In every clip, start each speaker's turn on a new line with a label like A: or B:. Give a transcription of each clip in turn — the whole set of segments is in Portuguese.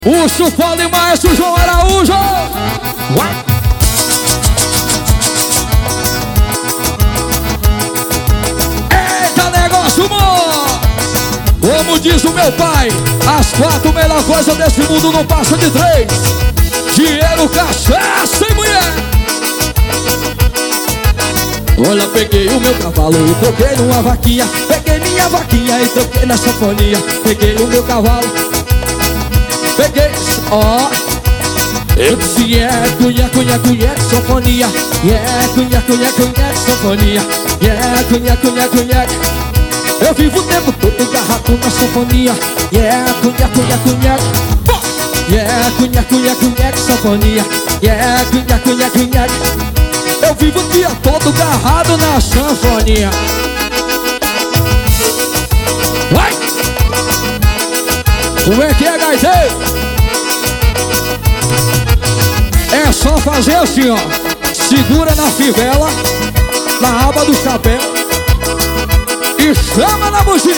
A: O Chupado e Maestro João Araújo. Eita, negócio bom! Como diz o meu pai, as 4 melhores coisas desse mundo não passam de 3: dinheiro, cachaça e mulher. Olha, peguei o meu cavalo e troquei numa vaquinha. Peguei minha vaquinha e troquei na sanfonia. Peguei o meu cavalo, peguei, ó. Eu disse, cunha, cunha, cunha, sanfonia. Cunha, cunha, cunha, sanfonia. Cunha, cunha, cunha. Eu vivo o tempo todo agarrado na sanfonia. Cunha, cunha, cunha. Cunha, cunha, cunha, sanfonia. Cunha, cunha, cunha. Eu vivo o dia todo agarrado na sanfonia. Vai! Como é que é, gaiteiro? É só fazer assim, ó. Segura na fivela, na aba do chapéu e chama na bugia.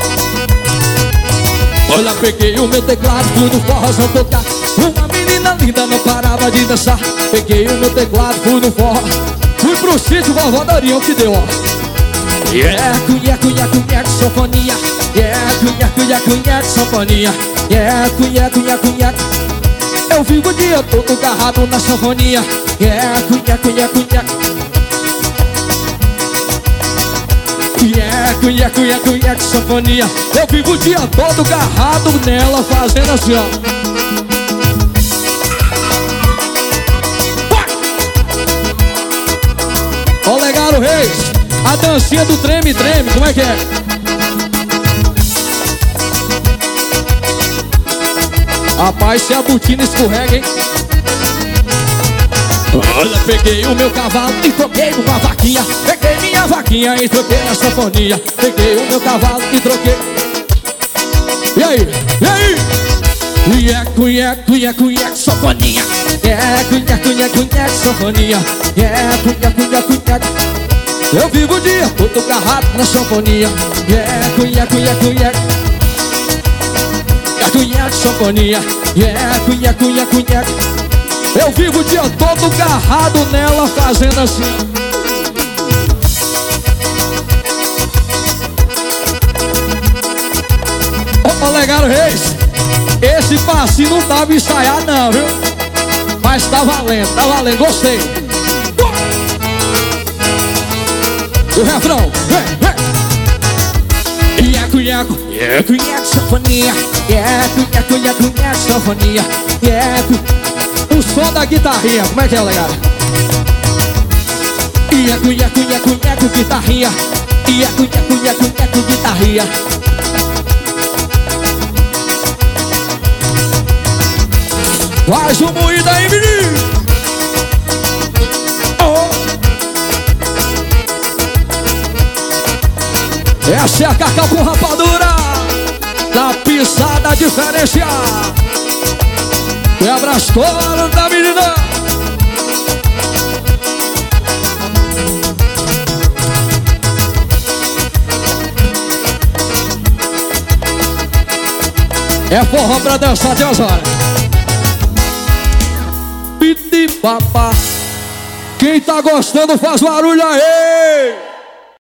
A: Olha, peguei o meu teclado, fui no forrozão tocar. Uma menina linda não parava de dançar. Peguei o meu teclado, fui no forró. Fui pro sítio Vovó Dorião que deu, ó. Cunha, cunha, cunha, sanfonia. Cunha, cunha, cunha, sanfonia. Cunha, cunha, cunha. Eu vivo o dia todo agarrado na sanfonia. Cunha, cunha, cunha. Cunha, cunha, cunha, sanfonia. Eu vivo o dia todo agarrado nela, fazendo assim, ó. Ó, Legado Reis, a dancinha do treme-treme, como é que é? Rapaz, se a botina escorrega, hein? Olha, peguei o meu cavalo e troquei numa vaquinha. Peguei minha vaquinha e troquei na sanfonia. Peguei o meu cavalo e troquei. E aí? E aí? Cunha, cunha, cunha, sanfonia. Cunha, cunha, cunha, sanfonia. Cunha, cunha, cunha. Eu vivo o dia todo agarrado na sanfonia. Cunha, cunha, cunha. Cunha, sanfonia. Cunha, cunha, cunha. Eu vivo o dia todo agarrado nela, fazendo assim. Ô, Legado Reis, esse passinho não tava ensaiado não, viu? Mas tá valendo, gostei. E o refrão, cunha, cunha, sanfonia. Cunha, cunha, cunha, sanfonia. O som da guitarrinha, como é que é, Legado? Cunha, cunha, cunha, com guitarrinha. Cunha, cunha, cunha, com guitarrinha. Faz o moído aí, menino. Oh. Essa é a Cacau com rapadura, da pisada diferenciada. Quebra as colas da menina. É forró pra dançar de horas. Piti papá. Quem tá gostando faz barulho aí.